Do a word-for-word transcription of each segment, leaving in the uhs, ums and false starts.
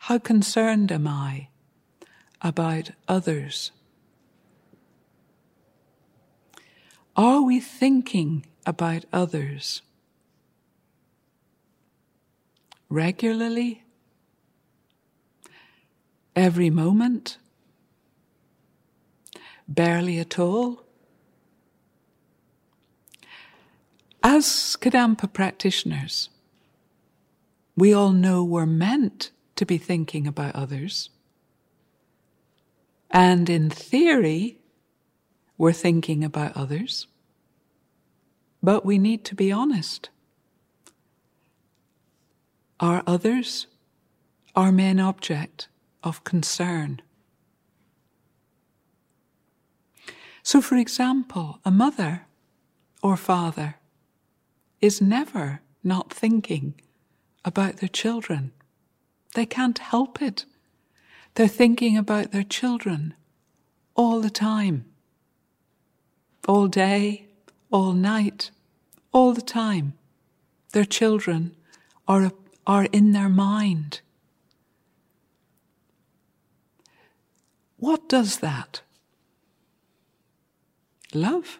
How concerned am I about others? Are we thinking about others regularly? Every moment? Barely at all? As Kadampa practitioners, we all know we're meant to be thinking about others. And in theory, we're thinking about others. But we need to be honest. Are others our main object of concern? So, for example, a mother or father is never not thinking about their children. They can't help it. They're thinking about their children all the time. All day, all night, all the time. Their children are, are in their mind. What does that? Love.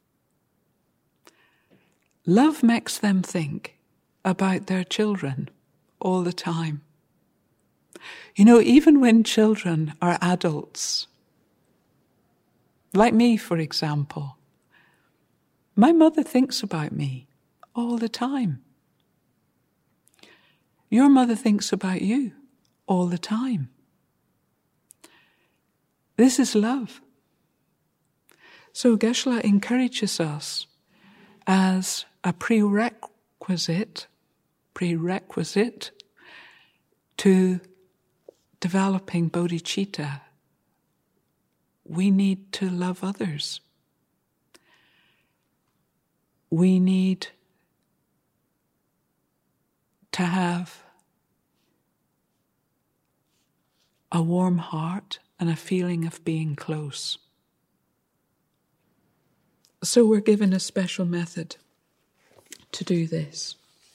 Love makes them think about their children all the time. You know, even when children are adults, like me, for example, my mother thinks about me all the time. Your mother thinks about you all the time. This is love. So Geshe-la encourages us as a prerequisite, prerequisite to developing bodhicitta. We need to love others. We need to have a warm heart and a feeling of being close. So we're given a special method to do this.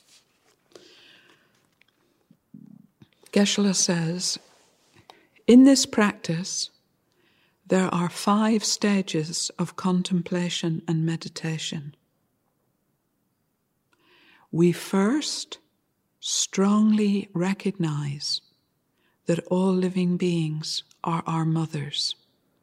Geshe-la says, in this practice, there are five stages of contemplation and meditation. We first strongly recognize that all living beings are our mothers.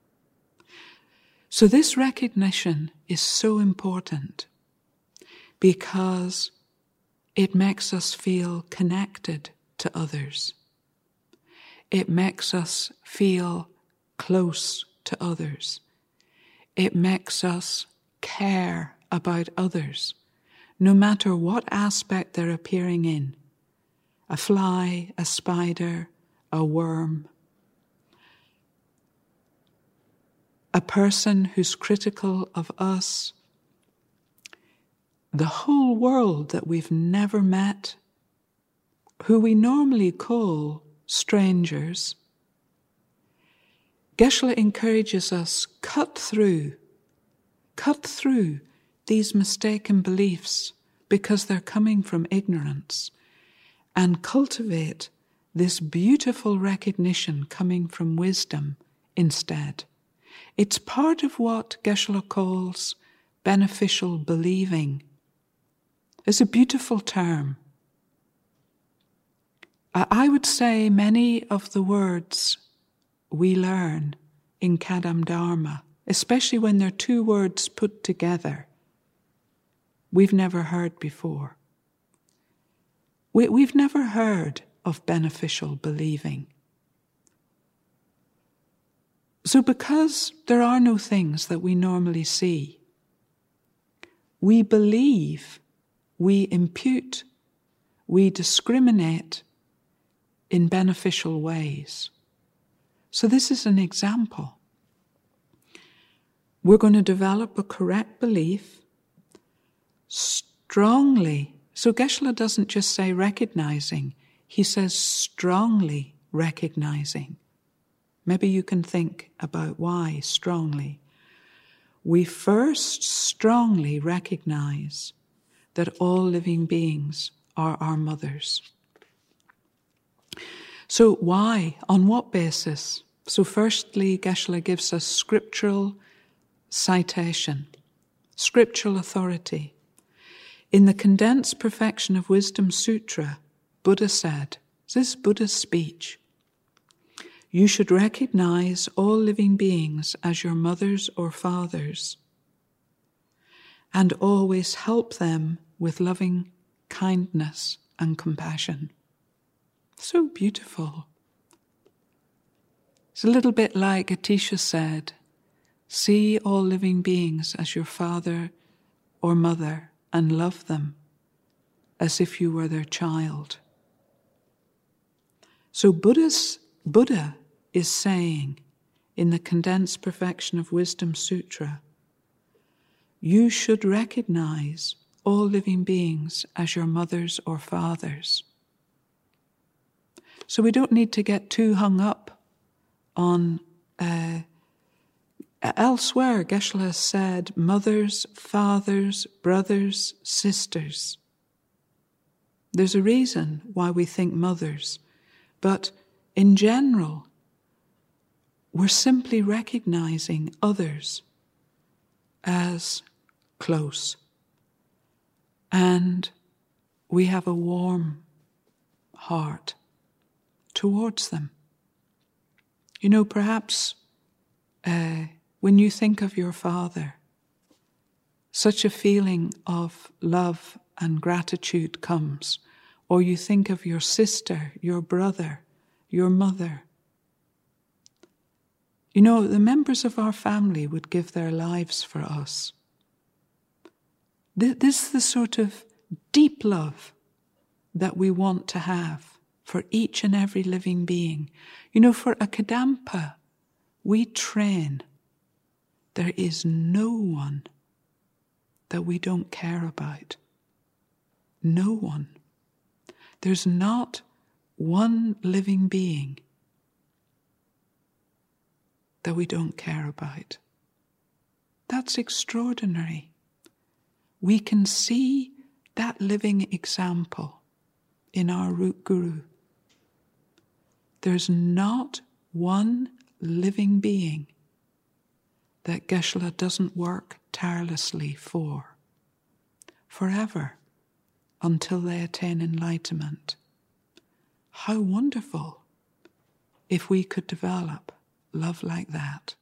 So this recognition is so important because it makes us feel connected to others. It makes us feel close to others. It makes us care about others, no matter what aspect they're appearing in. A fly, a spider, a worm. A person who's critical of us. The whole world that we've never met, who we normally call strangers. Geshe-la encourages us, cut through, cut through these mistaken beliefs because they're coming from ignorance, and cultivate this beautiful recognition coming from wisdom instead. It's part of what Geshe-la calls beneficial believing. It's a beautiful term. I would say many of the words we learn in Kadam Dharma, especially when they're two words put together, we've never heard before. We, we've never heard of beneficial believing. So because there are no things that we normally see, we believe, we impute, we discriminate in beneficial ways. So this is an example. We're going to develop a correct belief strongly. So Geshe-la doesn't just say recognizing, he says strongly recognizing. Maybe you can think about why strongly. We first strongly recognize that all living beings are our mothers. So why? On what basis? So firstly, Geshe-la gives us scriptural citation, scriptural authority. In the Condensed Perfection of Wisdom Sutra, Buddha said, this is Buddha's speech, you should recognize all living beings as your mothers or fathers and always help them with loving kindness and compassion. So beautiful. It's a little bit like Atisha said, see all living beings as your father or mother and love them as if you were their child. So Buddha's, Buddha is saying in the Condensed Perfection of Wisdom Sutra, you should recognize all living beings as your mothers or fathers. So we don't need to get too hung up on, uh, elsewhere Geshe-la said, mothers, fathers, brothers, sisters. There's a reason why we think mothers, but in general, we're simply recognizing others as close. And we have a warm heart towards them. You know, perhaps uh, when you think of your father, such a feeling of love and gratitude comes. Or you think of your sister, your brother, your mother. You know, the members of our family would give their lives for us. This is the sort of deep love that we want to have for each and every living being. You know, for a Kadampa, we train. There is no one that we don't care about. No one. There's not one living being that we don't care about. That's extraordinary. We can see that living example in our root guru. There's not one living being that Geshe-la doesn't work tirelessly for, forever, until they attain enlightenment. How wonderful if we could develop love like that.